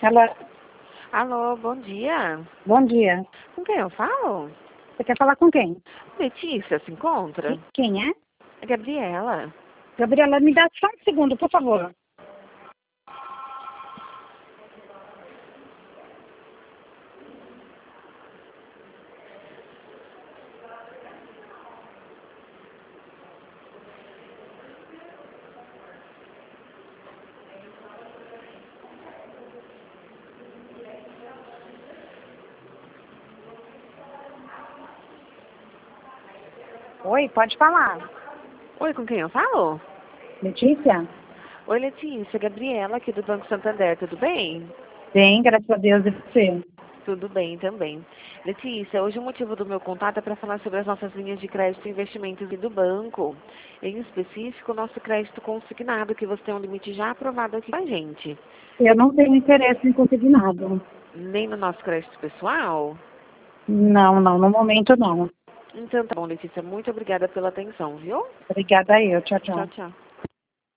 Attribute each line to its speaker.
Speaker 1: Ela,
Speaker 2: Alô, bom dia.
Speaker 1: bom dia.
Speaker 2: Com quem eu falo?
Speaker 1: Você quer falar com quem?
Speaker 2: Letícia, se encontra?
Speaker 1: Quem é?
Speaker 2: É Gabriela.
Speaker 1: Gabriela, me dá só um segundo, por favor. Oi, pode falar.
Speaker 2: Oi, com quem eu falo?
Speaker 1: Letícia?
Speaker 2: Oi, Letícia, Gabriela aqui do Banco Santander, tudo bem?
Speaker 1: Bem, graças a Deus, e você?
Speaker 2: Tudo bem também. Letícia, hoje o motivo do meu contato é para falar sobre as nossas linhas de crédito e investimentos do banco. Em específico, o nosso crédito consignado, que você tem um limite já aprovado aqui com a gente.
Speaker 1: Eu não tenho interesse em consignado.
Speaker 2: Nem no nosso crédito pessoal?
Speaker 1: Não, no momento não.
Speaker 2: Então tá bom, Letícia, muito obrigada pela atenção, viu?
Speaker 1: Obrigada eu, tchau,
Speaker 2: Tchau,
Speaker 1: tchau.
Speaker 2: tchau.